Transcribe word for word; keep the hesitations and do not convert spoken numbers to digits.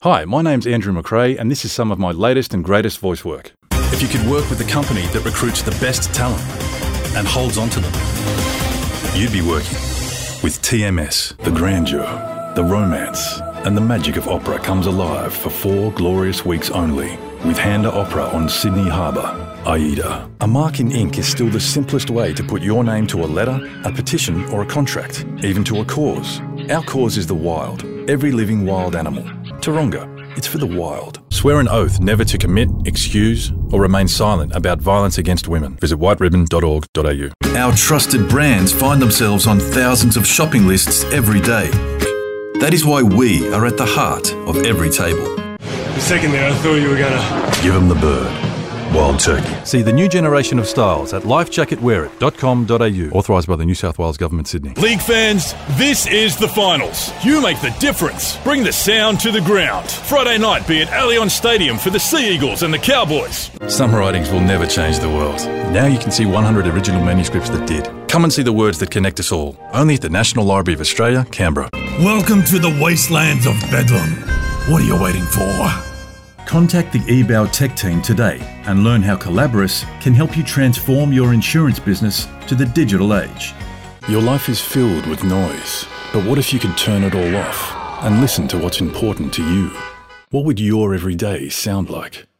Hi, my name's Andrew McRae, and this is some of my latest and greatest voice work. If you could work with a company that recruits the best talent and holds on to them, you'd be working with T M S. The grandeur, the romance, and the magic of opera comes alive for four glorious weeks only with Handa Opera on Sydney Harbour. AIDA. A mark in ink is still the simplest way to put your name to a letter, a petition, or a contract, even to a cause. Our cause is the wild, every living wild animal. Taronga, it's for the wild. Swear an oath never to commit, excuse, or remain silent about violence against women. Visit white ribbon dot org dot a u. Our trusted brands find themselves on thousands of shopping lists every day. That is why we are at the heart of every table. A second there, I thought you were gonna... Give them the bird. Wild turkey. See the new generation of styles at life jacket wear it dot com dot a u. Authorised by the New South Wales Government, Sydney. League fans, this is the finals. You make the difference. Bring the sound to the ground. Friday night be at Allianz Stadium for the Sea Eagles and the Cowboys. Some writings will never change the world. Now you can see one hundred original manuscripts that did. Come and see the words that connect us all. Only at the National Library of Australia, Canberra. Welcome to the wastelands of Bedlam. What are you waiting for? Contact the eBow Tech team today and learn how Collaborus can help you transform your insurance business to the digital age. Your life is filled with noise, but what if you could turn it all off and listen to what's important to you? What would your everyday sound like?